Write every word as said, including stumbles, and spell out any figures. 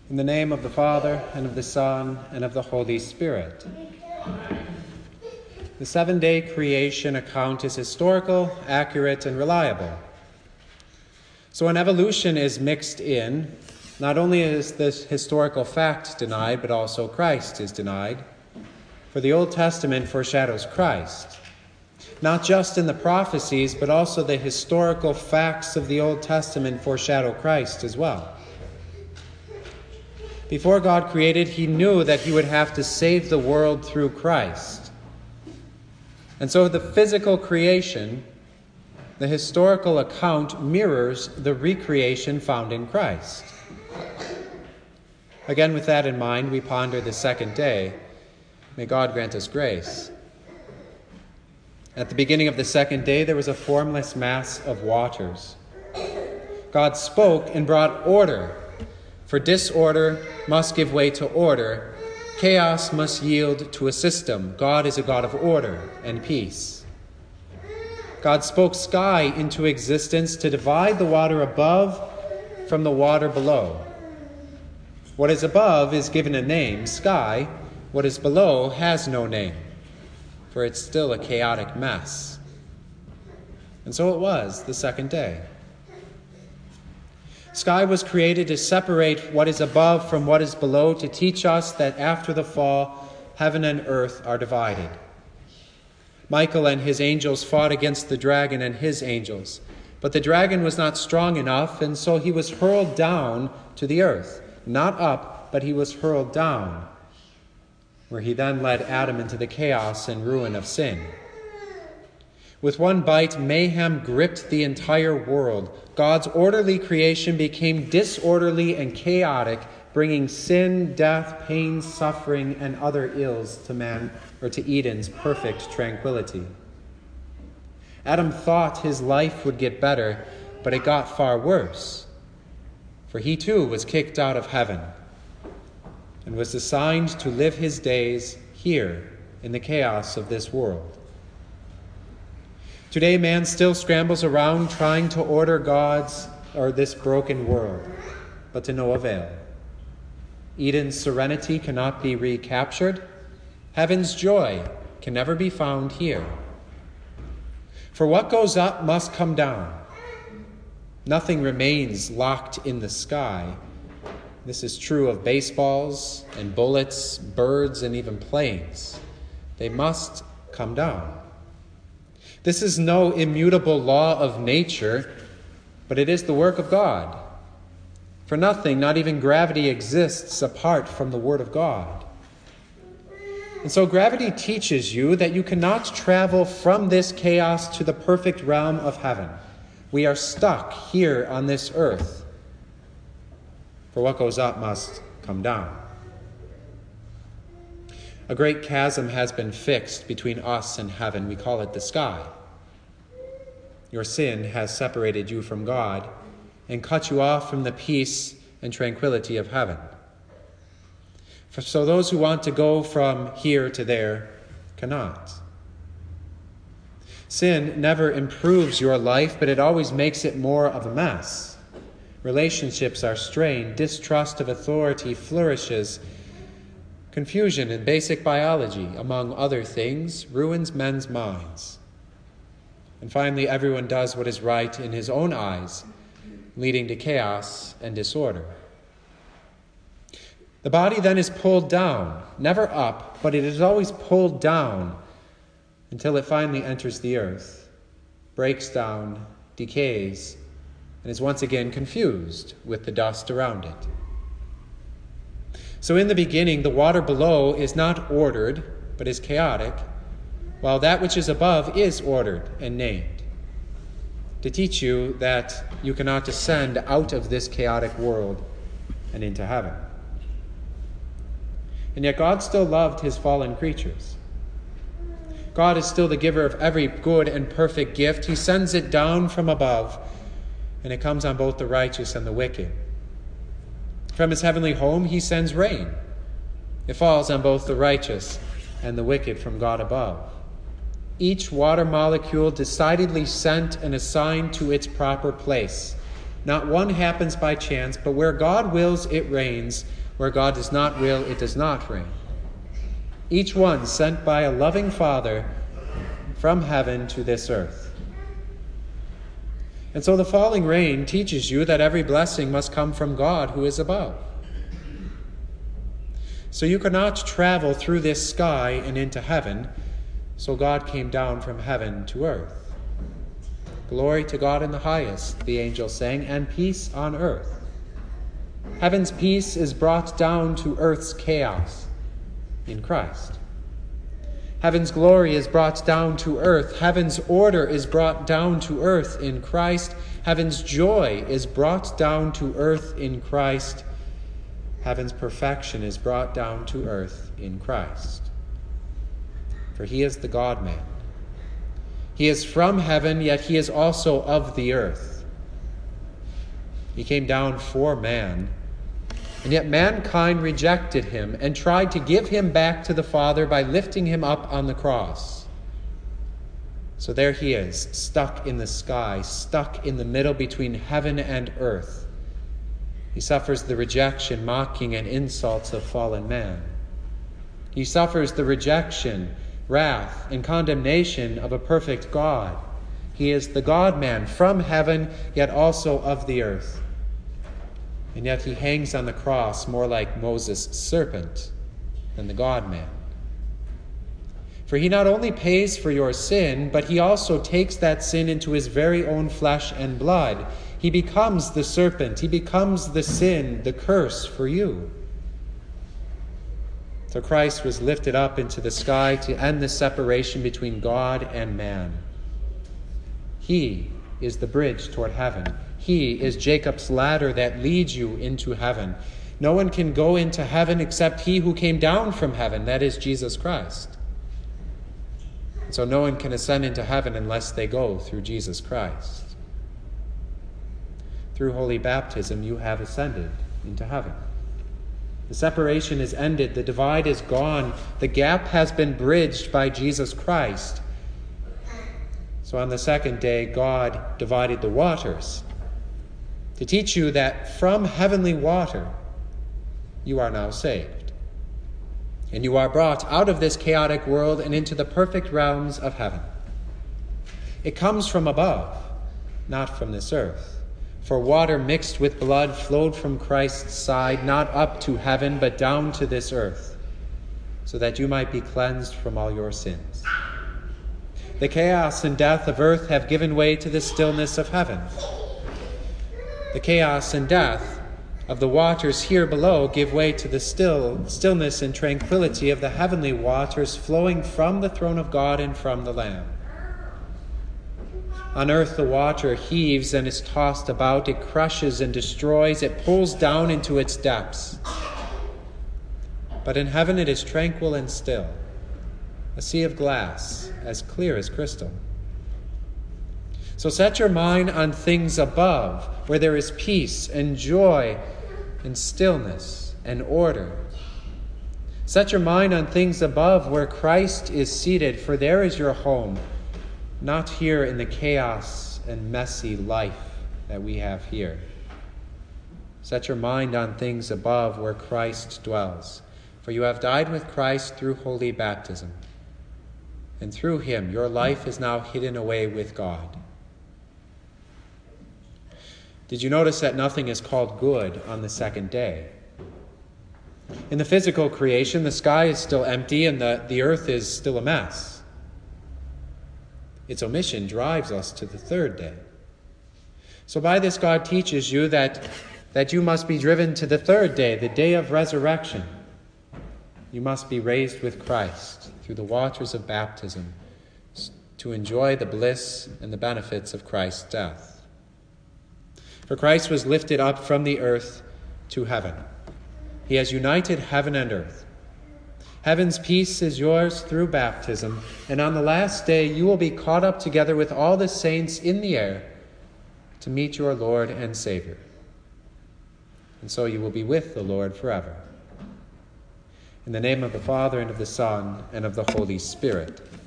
In the name of the Father, and of the Son, and of the Holy Spirit. The seven-day creation account is historical, accurate, and reliable. So when evolution is mixed in, not only is this historical fact denied, but also Christ is denied. For the Old Testament foreshadows Christ, not just in the prophecies, but also the historical facts of the Old Testament foreshadow Christ as well. Before God created, he knew that he would have to save the world through Christ. And so the physical creation, the historical account, mirrors the recreation found in Christ. Again, with that in mind, we ponder the second day. May God grant us grace. At the beginning of the second day, there was a formless mass of waters. God spoke and brought order. For disorder must give way to order. Chaos must yield to a system. God is a God of order and peace. God spoke sky into existence to divide the water above from the water below. What is above is given a name, sky. What is below has no name, for it's still a chaotic mess. And so it was the second day. Sky was created to separate what is above from what is below, to teach us that after the fall, heaven and earth are divided. Michael and his angels fought against the dragon and his angels, but the dragon was not strong enough, and so he was hurled down to the earth. Not up, but he was hurled down, where he then led Adam into the chaos and ruin of sin. With one bite, mayhem gripped the entire world. God's orderly creation became disorderly and chaotic, bringing sin, death, pain, suffering, and other ills to man, or to Eden's perfect tranquility. Adam thought his life would get better, but it got far worse. For he too was kicked out of heaven and was assigned to live his days here in the chaos of this world. Today, man still scrambles around trying to order God's or this broken world, but to no avail. Eden's serenity cannot be recaptured. Heaven's joy can never be found here. For what goes up must come down. Nothing remains locked in the sky. This is true of baseballs and bullets, birds, and even planes. They must come down. This is no immutable law of nature, but it is the work of God. For nothing, not even gravity, exists apart from the Word of God. And so gravity teaches you that you cannot travel from this chaos to the perfect realm of heaven. We are stuck here on this earth. For what goes up must come down. A great chasm has been fixed between us and heaven. We call it the sky. Your sin has separated you from God and cut you off from the peace and tranquility of heaven. For so those who want to go from here to there cannot. Sin never improves your life, but it always makes it more of a mess. Relationships are strained. Distrust of authority flourishes. Confusion in basic biology, among other things, ruins men's minds. And finally, everyone does what is right in his own eyes, leading to chaos and disorder. The body then is pulled down, never up, but it is always pulled down until it finally enters the earth, breaks down, decays, and is once again confused with the dust around it. So in the beginning, the water below is not ordered, but is chaotic, while that which is above is ordered and named, to teach you that you cannot descend out of this chaotic world and into heaven. And yet God still loved his fallen creatures. God is still the giver of every good and perfect gift. He sends it down from above, and it comes on both the righteous and the wicked. From his heavenly home, he sends rain. It falls on both the righteous and the wicked from God above. Each water molecule decidedly sent and assigned to its proper place, Not one happens by chance, but where God wills, it rains. Where God does not will, it does not rain. Each one sent by a loving Father from heaven to this earth. And so the falling rain teaches you that every blessing must come from God who is above. So you cannot travel through this sky and into heaven, so God came down from heaven to earth. Glory to God in the highest, the angels sang, and peace on earth. Heaven's peace is brought down to earth's chaos in Christ. Heaven's glory is brought down to earth. Heaven's order is brought down to earth in Christ. Heaven's joy is brought down to earth in Christ. Heaven's perfection is brought down to earth in Christ. For he is the God-man. He is from heaven, yet he is also of the earth. He came down for man, and yet mankind rejected him and tried to give him back to the Father by lifting him up on the cross. So there he is, stuck in the sky, stuck in the middle between heaven and earth. He suffers the rejection, mocking, and insults of fallen man. He suffers the rejection, wrath, and condemnation of a perfect God. He is the God-man from heaven, yet also of the earth. And yet he hangs on the cross more like Moses' serpent than the God-man. For he not only pays for your sin, but he also takes that sin into his very own flesh and blood. He becomes the serpent. He becomes the sin, the curse for you. So Christ was lifted up into the sky to end the separation between God and man. He is the bridge toward heaven. He is Jacob's ladder that leads you into heaven. No one can go into heaven except he who came down from heaven, that is Jesus Christ. And so no one can ascend into heaven unless they go through Jesus Christ. Through holy baptism, you have ascended into heaven. The separation is ended. The divide is gone. The gap has been bridged by Jesus Christ. So on the second day, God divided the waters to teach you that from heavenly water, you are now saved. And you are brought out of this chaotic world and into the perfect realms of heaven. It comes from above, not from this earth. For water mixed with blood flowed from Christ's side, not up to heaven, but down to this earth, so that you might be cleansed from all your sins. The chaos and death of earth have given way to the stillness of heaven. The chaos and death of the waters here below give way to the still stillness and tranquility of the heavenly waters flowing from the throne of God and from the Lamb. On earth the water heaves and is tossed about. It crushes and destroys. It pulls down into its depths. But in heaven it is tranquil and still, a sea of glass, as clear as crystal. So set your mind on things above, where there is peace and joy and stillness and order. Set your mind on things above, where Christ is seated, for there is your home, not here in the chaos and messy life that we have here. Set your mind on things above, where Christ dwells, for you have died with Christ through holy baptism, and through him your life is now hidden away with God. Did you notice that nothing is called good on the second day? In the physical creation, the sky is still empty and the, the earth is still a mess. Its omission drives us to the third day. So by this, God teaches you that, that you must be driven to the third day, the day of resurrection. You must be raised with Christ through the waters of baptism to enjoy the bliss and the benefits of Christ's death. For Christ was lifted up from the earth to heaven. He has united heaven and earth. Heaven's peace is yours through baptism, and on the last day you will be caught up together with all the saints in the air to meet your Lord and Savior. And so you will be with the Lord forever. In the name of the Father, and of the Son, and of the Holy Spirit.